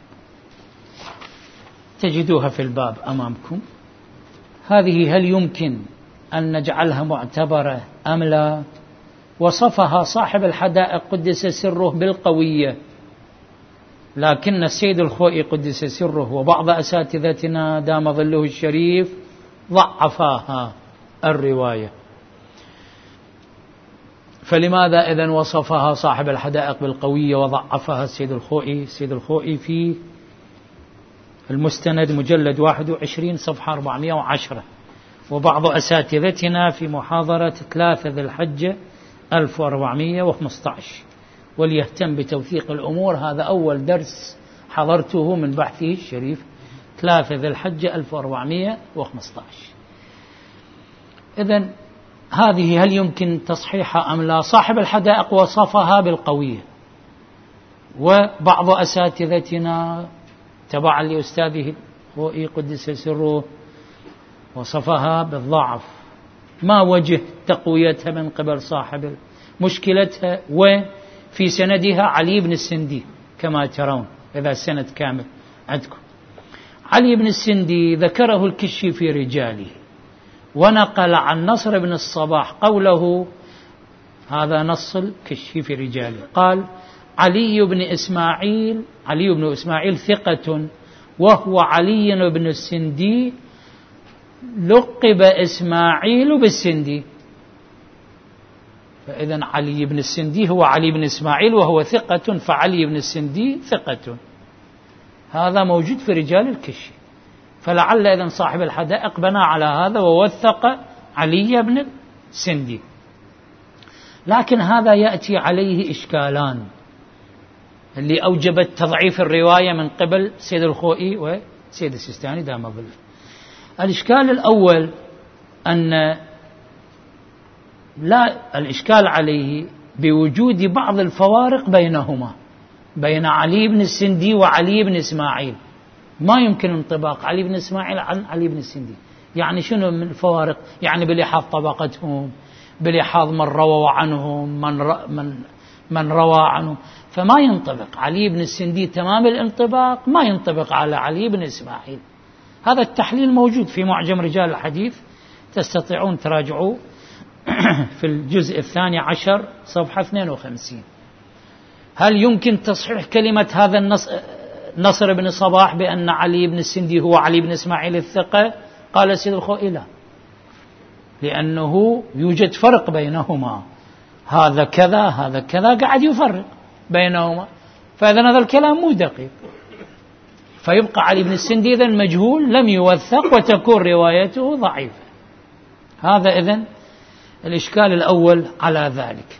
تجدوها في الباب أمامكم. هذه هل يمكن أن نجعلها معتبرة أم لا؟ وصفها صاحب الحدائق قدس سره بالقوية، لكن السيد الخوئي قدس سره وبعض أساتذتنا دام ظله الشريف ضعفاها الرواية. فلماذا إذن وصفها صاحب الحدائق بالقوية وضعفها السيد الخوئي؟ السيد الخوئي في المستند مجلد واحد وعشرين صفحة أربعمائة وعشرة، وبعض أساتذتنا في محاضرة ثلاثة ذي الحجة ألف وأربعمائة وخمسة عشر. وليهتم بتوثيق الأمور، هذا أول درس حضرته من بحثه الشريف، ثلاثة ذي الحجة ألف وأربعمائة وخمسة عشر. إذن هذه هل يمكن تصحيحها أم لا؟ صاحب الحدائق وصفها بالقوية، وبعض أساتذتنا تبعا لأستاذه الخوئي قدس سره وصفها بالضعف. ما وجه تقويتها من قبل صاحب؟ مشكلتها وفي سندها علي بن السندي كما ترون، إذا السند كامل عندكم. علي بن السندي ذكره الكشي في رجاله، ونقل عن نصر بن الصباح قوله، هذا نص الكشي في رجاله، قال: علي بن إسماعيل علي بن إسماعيل ثقة، وهو علي بن السندي لقب إسماعيل بالسندي. فإذن علي بن السندي هو علي بن إسماعيل وهو ثقة، فعلي بن السندي ثقة. هذا موجود في رجال الكشي، فلعل إذن صاحب الحدائق بنى على هذا ووثق علي بن السندي. لكن هذا يأتي عليه إشكالان اللي أوجبت تضعيف الرواية من قبل سيد الخوئي وسيد السيستاني دام ظل. الإشكال الأول أن لا الإشكال عليه بوجود بعض الفوارق بينهما، بين علي بن السندي وعلي بن إسماعيل. ما يمكن انطباق علي بن إسماعيل عن علي بن السندي. يعني شنو من الفوارق؟ يعني بلحاظ طبقتهم، بلحاظ من روى عنهم، من من من روى عنه، فما ينطبق علي بن السندي تمام الانطباق، ما ينطبق على علي بن إسماعيل. هذا التحليل موجود في معجم رجال الحديث، تستطيعون تراجعوا في الجزء الثاني عشر صفحة اثنين وخمسين. هل يمكن تصحيح كلمة هذا النص نصر بن صباح بأن علي بن السندي هو علي بن إسماعيل الثقة؟ قال سيد الخوئي لا، لأنه يوجد فرق بينهما، هذا كذا هذا كذا، قاعد يفرق بينهما، فإذن هذا الكلام مو دقيق، فيبقى علي بن السندي إذن مجهول لم يوثق وتكون روايته ضعيفة. هذا إذن الإشكال الأول على ذلك.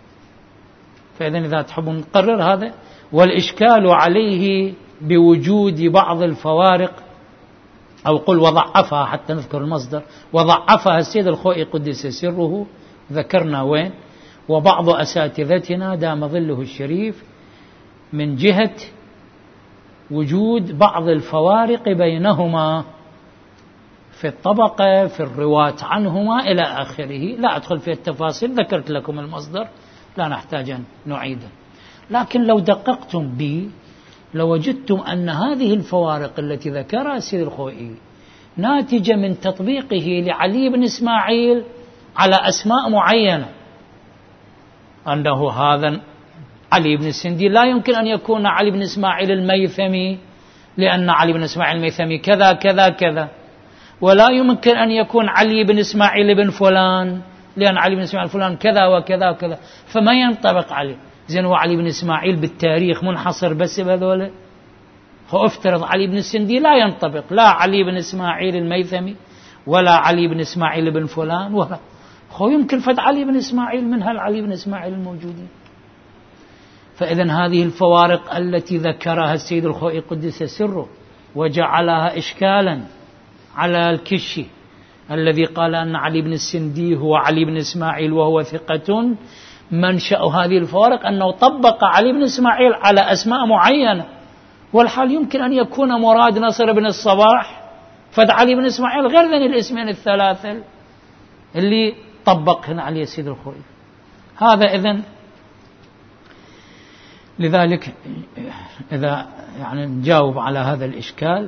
فإذن إذا تحبون نقرر هذا. والإشكال عليه بوجود بعض الفوارق، أو قل وضعفها حتى نذكر المصدر، وضعفها السيد الخوئي قدس سره، ذكرنا وين، وبعض أساتذتنا دام ظله الشريف، من جهة وجود بعض الفوارق بينهما في الطبقة، في الرواة عنهما إلى آخره. لا أدخل في التفاصيل، ذكرت لكم المصدر لا نحتاج أن نعيده. لكن لو دققتم بي لوجدتم أن هذه الفوارق التي ذكرها السيد الخوئي ناتجة من تطبيقه لعلي بن إسماعيل على أسماء معينة، أنه هذا علي بن السندي لا يمكن أن يكون علي بن إسماعيل الميثمي، لأن علي بن إسماعيل الميثمي كذا كذا كذا، ولا يمكن أن يكون علي بن إسماعيل بن فلان، لأن علي بن إسماعيل فلان كذا وكذا وكذا، فما ينطبق عليه. زين هو علي بن إسماعيل بالتاريخ منحصر بس بهذولا؟ هو افترض علي بن السندي لا ينطبق لا علي بن إسماعيل الميثمي ولا علي بن إسماعيل بن فلان، ولا هو يمكن فد علي بن إسماعيل من هالعلي بن إسماعيل الموجودين. فإذن هذه الفوارق التي ذكرها السيد الخوئي قدس سره وجعلها إشكالا على الكشي الذي قال أن علي بن السندي هو علي بن إسماعيل وهو ثقة، منشأ هذه الفوارق أنه طبق علي بن إسماعيل على أسماء معينة، والحال يمكن أن يكون مراد نصر بن الصباح فد علي بن إسماعيل غير ذن الاسمين الثلاثة اللي طبقهن عليه السيد الخوئي. هذا إذن لذلك إذا يعني نجاوب على هذا الإشكال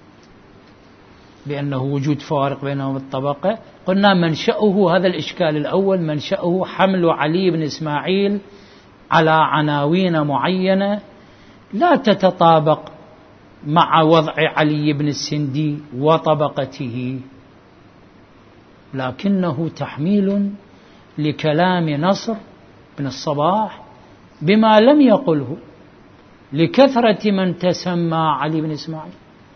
بأنه وجود فوارق بينهم الطبقة، قلنا منشأه هذا الإشكال الأول منشأه حمل علي بن إسماعيل على عناوين معينة لا تتطابق مع وضع علي بن السندي وطبقته، لكنه تحميل لكلام نصر بن الصباح بما لم يقله لكثرة من تسمى علي بن إسماعيل.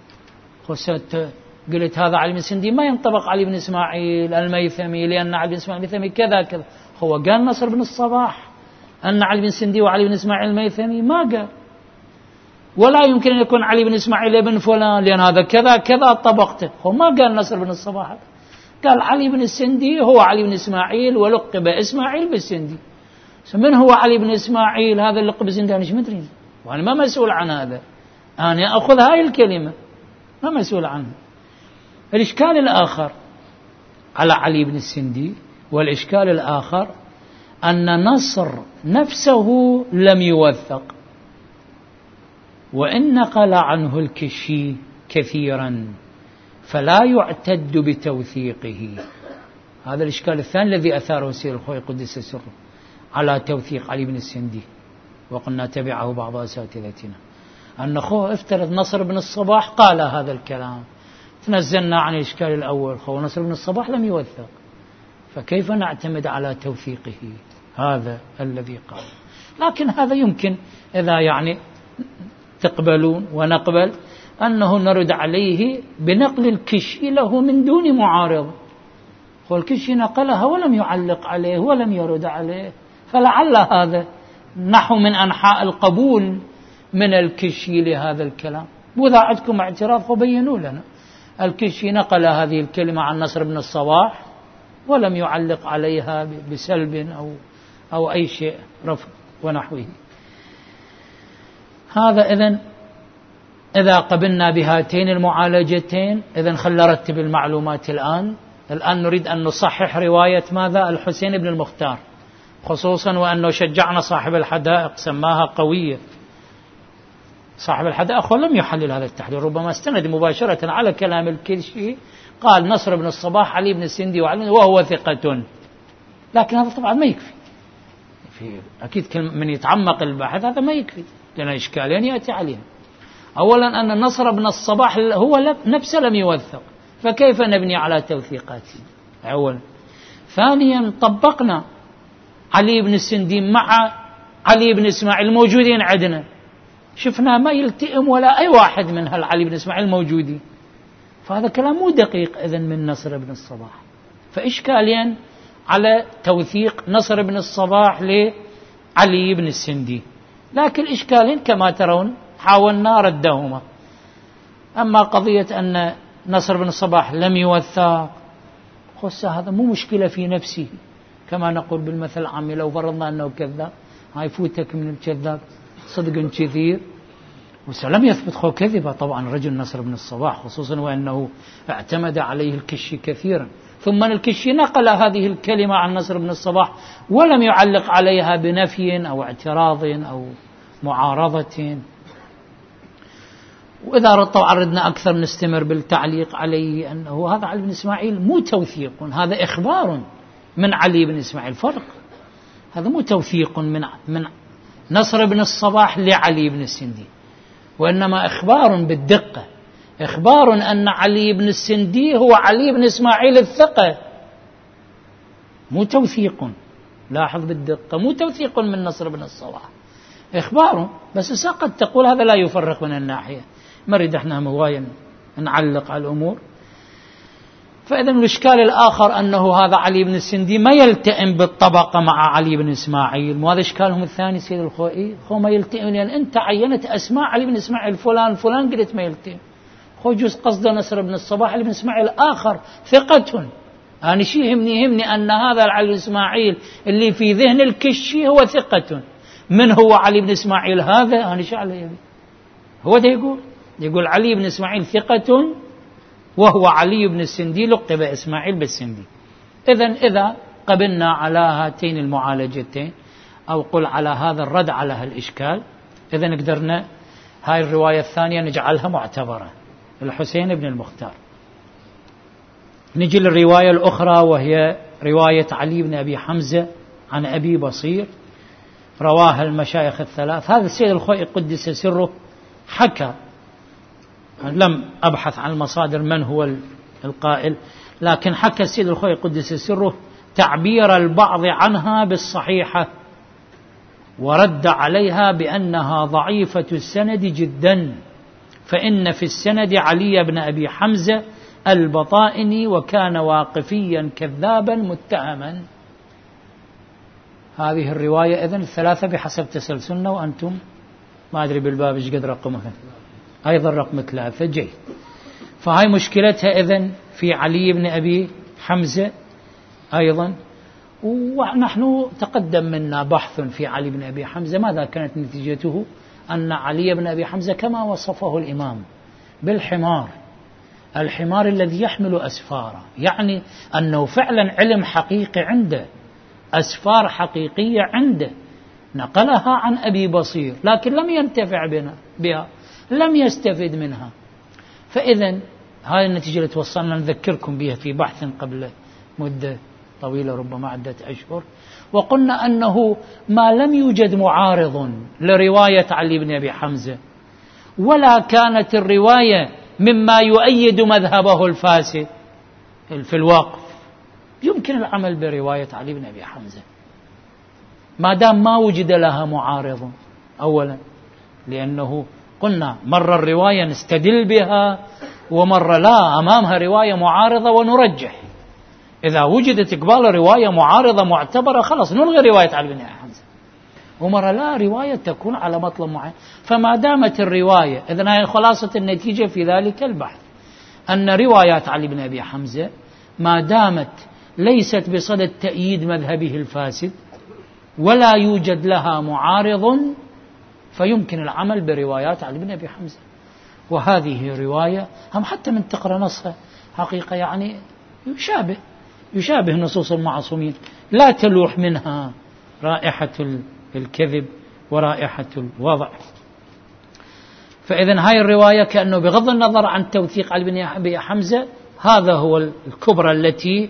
قلت هذا علي بن السندي ما ينطبق علي بن إسماعيل الميثمي لأن علي بن إسماعيل الميثمي كذا كذا. هو قال نصر بن الصباح أن علي بن السندي وعلي بن إسماعيل الميثمي؟ ما قال. ولا يمكن أن يكون علي بن إسماعيل ابن فلان لأن هذا كذا كذا طبقته. هو ما قال نصر بن الصباح، قال علي بن السندي هو علي بن إسماعيل ولقب إسماعيل بالسندي. من هو علي بن إسماعيل هذا اللقب السندي؟ أنا مش مدري، وأنا ما مسؤول عن هذا، أنا أخذ هاي الكلمة ما مسؤول عنها. الإشكال الآخر على علي بن السندي، والإشكال الآخر أن نصر نفسه لم يوثق، وإن نقل عنه الكشي كثيرا فلا يعتد بتوثيقه. هذا الإشكال الثاني الذي أثاره سيد الخوئي قدس سره على توثيق علي بن السندي، وقلنا تبعه بعض أساتذتنا أن أخوه افترض نصر بن الصباح قال هذا الكلام، تنزلنا عن الإشكال الأول. خو نصر بن الصباح لم يوثق، فكيف نعتمد على توثيقه؟ هذا الذي قال. لكن هذا يمكن إذا يعني تقبلون ونقبل أنه نرد عليه بنقل الكشي له من دون معارض. هو الكشي نقلها ولم يعلق عليه ولم يرد عليه، فلعل هذا نحو من أنحاء القبول من الكشي لهذا الكلام. وإذا عندكم اعتراض فبينوا لنا. الكشي نقل هذه الكلمة عن نصر بن الصباح ولم يعلق عليها بسلب أو أو أي شيء رفض ونحوه. هذا إذن إذا قبلنا بهاتين المعالجتين، إذن خل نرتب المعلومات الآن. الآن نريد أن نصحح رواية ماذا؟ الحسين بن المختار، خصوصا وأنه شجعنا صاحب الحدائق سماها قوية. صاحب الحدائق لم يحلل هذا التحليل، ربما استند مباشرة على كلام الكشي، قال نصر بن الصباح علي بن السندي وهو ثقة. لكن هذا طبعا ما يكفي، في أكيد من يتعمق البحث هذا ما يكفي، لأن إشكالين يأتي عليهم. أولا أن نصر بن الصباح هو نفسه لم يوثق، فكيف نبني على توثيقاته؟ أولا. ثانيا طبقنا علي بن السندي مع علي بن إسماعيل الموجودين عندنا، شفنا ما يلتئم ولا أي واحد من هالعلي بن إسماعيل الموجودين، فهذا كلام مو دقيق إذن من نصر بن الصباح. فإشكالين على توثيق نصر بن الصباح لعلي بن السندي، لكن إشكالين كما ترون حاولنا ردهما. أما قضية أن نصر بن الصباح لم يوثق، خص هذا مو مشكلة في نفسه، كما نقول بالمثل العامي لو فرضنا أنه كذاب هاي فوتك من الكذاب صدق كثير، ولم يثبت خو كذبة طبعا رجل نصر بن الصباح، خصوصا وأنه اعتمد عليه الكشي كثيرا. ثم الكشي نقل هذه الكلمة عن نصر بن الصباح ولم يعلق عليها بنفي أو اعتراض أو معارضة. وإذا طبعا ردنا أكثر نستمر بالتعليق عليه أنه هذا علي بن إسماعيل مو توثيق، هذا إخبار من علي بن إسماعيل، فرق. هذا مو توثيق من من نصر بن الصباح لعلي بن السندي، وإنما إخبار بالدقة، إخبار أن علي بن السندي هو علي بن إسماعيل الثقة، مو توثيق. لاحظ بالدقة، مو توثيق من نصر بن الصباح، إخبار. بس قد تقول هذا لا يفرق من الناحية، ما نريد احنا مغاية نعلق على الأمور. فإذا الإشكال الآخر أنه هذا علي بن السندي ما يلتئم بالطبقة مع علي بن إسماعيل، وهذا إشكالهم الثاني سيد الخوئي. خو ما يلتئم لأن أنت عينت أسماء علي بن إسماعيل فلان فلان قلت ما يلتئم. خو جزء قصد نصر بن الصباح علي بن إسماعيل آخر ثقة. أنا شيء يهمني يهمني أن هذا علي بن إسماعيل اللي في ذهن الكشي هو ثقة. من هو علي بن إسماعيل هذا؟ أنا شو عليه هو ده يقول يقول علي بن إسماعيل ثقة وهو علي بن السندي لقب إسماعيل بالسندي. إذن إذا قبلنا على هاتين المعالجتين أو قل على هذا الرد على هالإشكال، إذن قدرنا هاي الرواية الثانية نجعلها معتبرة، الحسين بن المختار. نجي للرواية الأخرى وهي رواية علي بن أبي حمزة عن أبي بصير، رواها المشايخ الثلاث. هذا السيد الخوئي قدس سره حكى، لم أبحث عن المصادر من هو القائل، لكن حكى السيد الخوئي قدس سره تعبير البعض عنها بالصحيحة ورد عليها بأنها ضعيفة السند جدا، فإن في السند علي بن أبي حمزة البطائني وكان واقفيا كذابا متهما. هذه الرواية إذن الثلاثة بحسب تسلسلنا، وأنتم ما أدري بالباب إيش قد رقمها، أيضا رقم ثلاثة. جيد. فهاي مشكلتها إذن في علي بن أبي حمزة أيضا. ونحن تقدم منا بحث في علي بن أبي حمزة، ماذا كانت نتيجته؟ أن علي بن أبي حمزة كما وصفه الإمام بالحمار، الحمار الذي يحمل أسفارا، يعني أنه فعلا علم حقيقي عنده، أسفار حقيقية عنده، نقلها عن أبي بصير لكن لم ينتفع بها، لم يستفد منها. فإذن هذه النتيجة اللي توصلنا نذكركم بها في بحث قبل مدة طويلة ربما عدة أشهر، وقلنا أنه ما لم يوجد معارض لرواية علي بن أبي حمزة، ولا كانت الرواية مما يؤيد مذهبه الفاسد في الوقف، يمكن العمل برواية علي بن أبي حمزة ما دام ما وجد لها معارض. أولا لأنه قلنا مرة الرواية نستدل بها، ومرة لا، أمامها رواية معارضة ونرجح. إذا وجدت إقبال رواية معارضة معتبرة خلاص نلغي رواية علي بن أبي حمزة، ومرة لا، رواية تكون على مطلب معين. فما دامت الرواية، إذن هي خلاصة النتيجة في ذلك البحث، أن روايات علي بن أبي حمزة ما دامت ليست بصدد تأييد مذهبه الفاسد ولا يوجد لها معارض، فيمكن العمل بروايات علي بن أبي حمزة. وهذه رواية هم حتى من تقرأ نصها حقيقة يعني يشابه يشابه نصوص المعصومين، لا تلوح منها رائحة الكذب ورائحة الوضع. فإذن هاي الرواية كأنه بغض النظر عن توثيق علي بن أبي حمزة، هذا هو الكبرى التي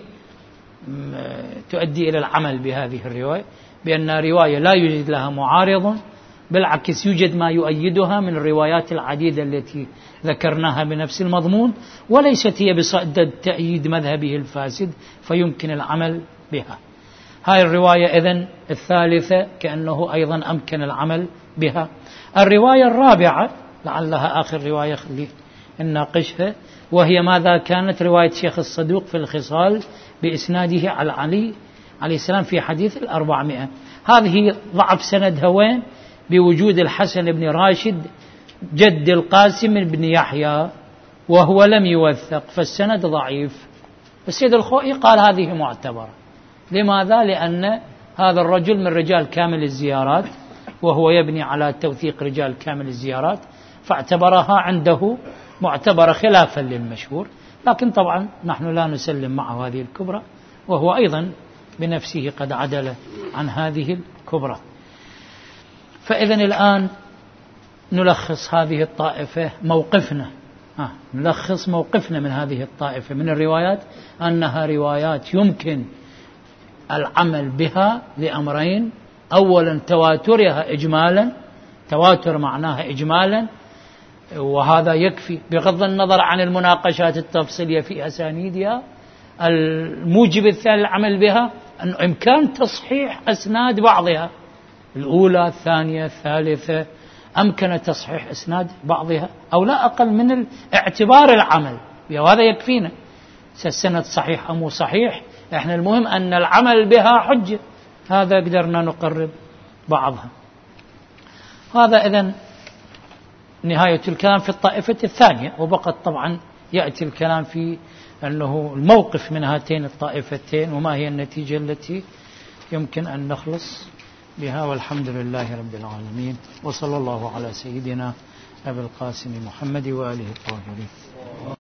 تؤدي إلى العمل بهذه الرواية، بأن رواية لا يوجد لها معارض، بالعكس يوجد ما يؤيدها من الروايات العديدة التي ذكرناها بنفس المضمون، وليست هي بصدد تأييد مذهبه الفاسد، فيمكن العمل بها. هاي الرواية إذن الثالثة كأنه أيضا أمكن العمل بها. الرواية الرابعة لعلها آخر رواية خلي نناقشها، وهي ماذا كانت رواية شيخ الصدوق في الخصال بإسناده على علي عليه السلام في حديث الأربعمائة. هذه ضعف سندها وين؟ بوجود الحسن بن راشد جد القاسم بن يحيى، وهو لم يوثق، فالسند ضعيف. السيد الخوئي قال هذه معتبرة. لماذا؟ لأن هذا الرجل من رجال كامل الزيارات، وهو يبني على توثيق رجال كامل الزيارات، فاعتبرها عنده معتبرة خلافا للمشهور. لكن طبعا نحن لا نسلم معه هذه الكبرى، وهو أيضا بنفسه قد عدل عن هذه الكبرى. فإذن الآن نلخص هذه الطائفة موقفنا آه. نلخص موقفنا من هذه الطائفة من الروايات، أنها روايات يمكن العمل بها لأمرين: أولا تواترها إجمالا، تواتر معناها إجمالا، وهذا يكفي بغض النظر عن المناقشات التفصيلية في أسانيدها. الموجب الثاني العمل بها أن إمكان تصحيح أسناد بعضها، الأولى الثانية الثالثة أمكن تصحيح أسناد بعضها، أو لا أقل من اعتبار العمل، وهذا يكفينا. السند صحيح أم صحيح، إحنا المهم أن العمل بها حجة، هذا قدرنا نقرب بعضها. هذا إذن نهاية الكلام في الطائفة الثانية، وبقت طبعا يأتي الكلام في أنه الموقف من هاتين الطائفتين وما هي النتيجة التي يمكن أن نخلص بها. والحمد لله رب العالمين، وصلى الله على سيدنا أبي القاسم محمد وآله الطاهرين.